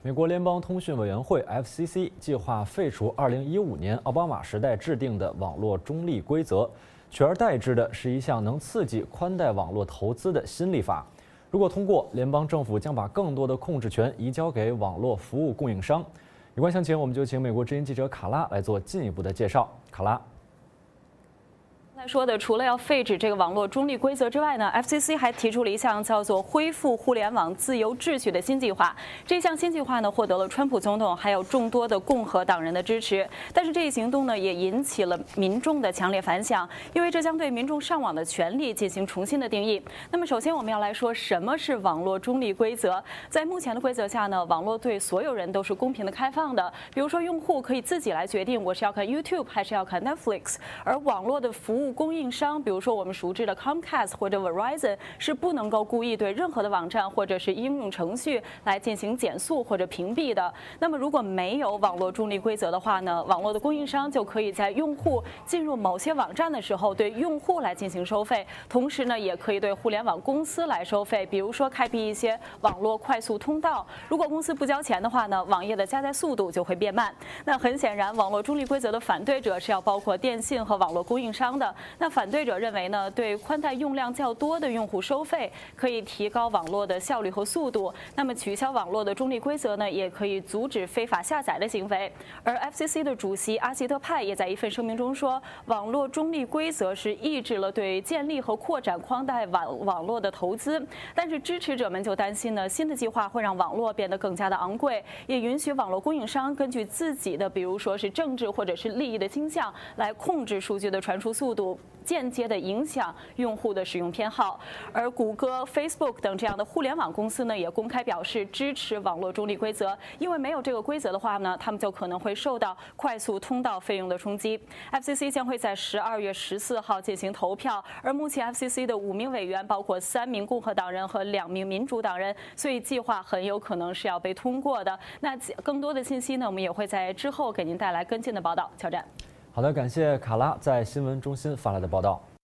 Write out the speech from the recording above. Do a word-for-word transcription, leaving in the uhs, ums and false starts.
美国联邦通讯委员会 F C C 计划废除二零一五年奥巴马时代制定的网络中立规则，取而代之的是一项能刺激宽带网络投资的新立法。如果通过，联邦政府将把更多的控制权移交给网络服务供应商。有关详情，我们就请美国之音记者卡拉来做进一步的介绍。卡拉。 来说的，除了要废止这个网络中立规则之外呢 ，F C C 还提出了一项叫做“恢复互联网自由秩序”的新计划。这项新计划呢，获得了川普总统还有众多的共和党人的支持。但是这一行动呢，也引起了民众的强烈反响，因为这将对民众上网的权利进行重新的定义。那么，首先我们要来说什么是网络中立规则。在目前的规则下呢，网络对所有人都是公平的开放的。比如说，用户可以自己来决定我是要看 YouTube 还是要看 Netflix， 而网络的服务供应商，比如说我们熟知的 Comcast 或者 Verizon， 是不能够故意对任何的网站或者是应用程序来进行减速或者屏蔽的。那么如果没有网络中立规则的话呢，网络的供应商就可以在用户进入某些网站的时候对用户来进行收费，同时呢也可以对互联网公司来收费，比如说开辟一些网络快速通道。如果公司不交钱的话呢，网页的加载速度就会变慢。那很显然，网络中立规则的反对者是要包括电信和网络供应商的。那反对者认为呢，对宽带用量较多的用户收费可以提高网络的效率和速度。那么取消网络的中立规则呢，也可以阻止非法下载的行为。而 F C C 的主席阿希特派也在一份声明中说，网络中立规则是抑制了对建立和扩展宽带网网络的投资。但是支持者们就担心呢，新的计划会让网络变得更加的昂贵，也允许网络供应商根据自己的，比如说是政治或者是利益的倾向来控制数据的传输速度，间接的影响用户的使用偏好。而谷歌、Facebook 等这样的互联网公司呢，也公开表示支持网络中立规则，因为没有这个规则的话呢，他们就可能会受到快速通道费用的冲击。F C C 将会在十二月十四号进行投票，而目前 F C C 的五名委员包括三名共和党人和两名民主党人，所以计划很有可能是要被通过的。那更多的信息呢，我们也会在之后给您带来跟进的报道。乔战。 好的，感谢卡拉在新闻中心发来的报道。